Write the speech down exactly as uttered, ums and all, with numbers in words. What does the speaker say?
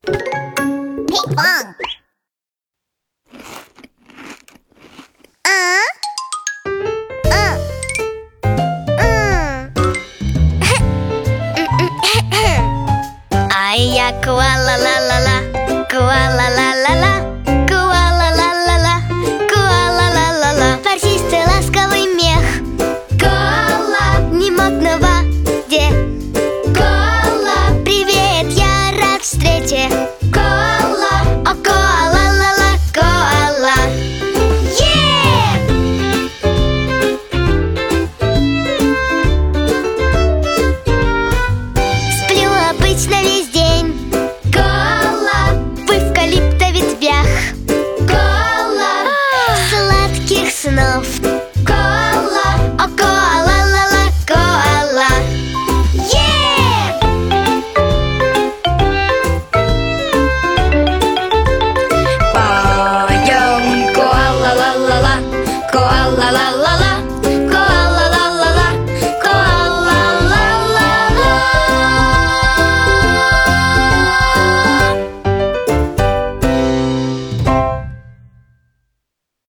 Пинг-понг. А? А. М. Ай, я коала-ла-ла-ла, коала-ла-ла-ла, коала-ла-ла-ла, коала-ла-ла-ла. Ворсистый ласковый мех коала, не модно в воде. Коала, привет, я рад встрече.